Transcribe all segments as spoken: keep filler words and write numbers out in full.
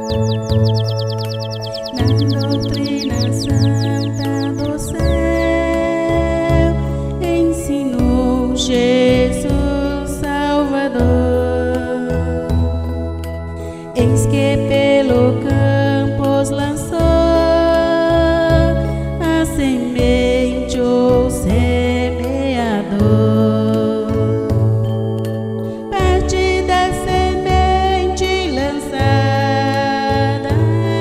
Na doutrina santa do céu, ensinou Jesus Salvador. Eis que pelo campos lançou a semente, o semeador. Parte da semente lançada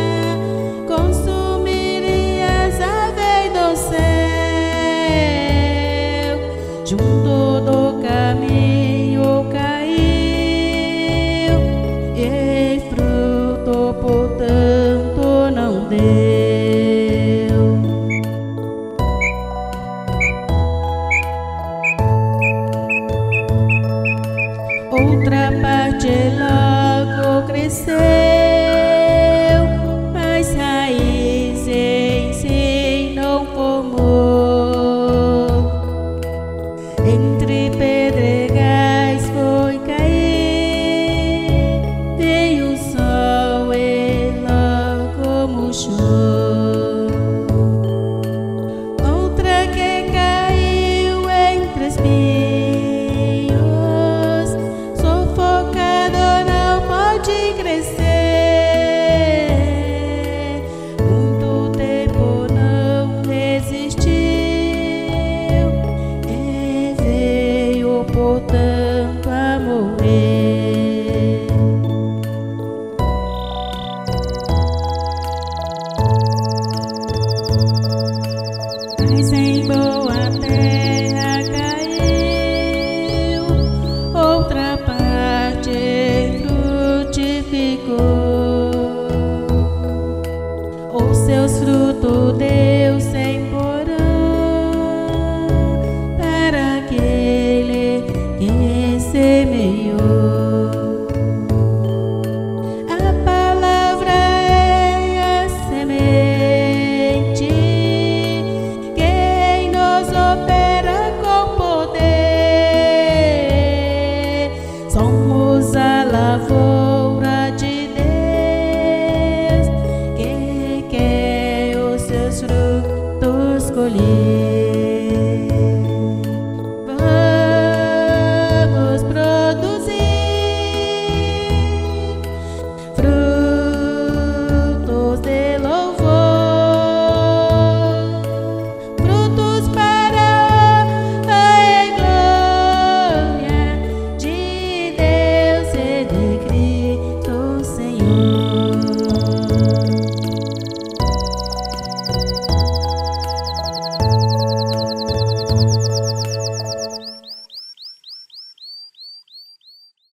consumiria as aves do céu. Junto do caminho caiu e fruto, portanto, não deu. Outra parte logo cresceu, mas raiz em si não formou. Entre pedregais foi cair, veio o sol e logo murchou. Outra que caiu entre espinhos, sufocado não pode crescer. Muito tempo não resistiu e veio, portanto, a morrer. Mas em boa terra caiu, outra parte frutificou. Os seus frutos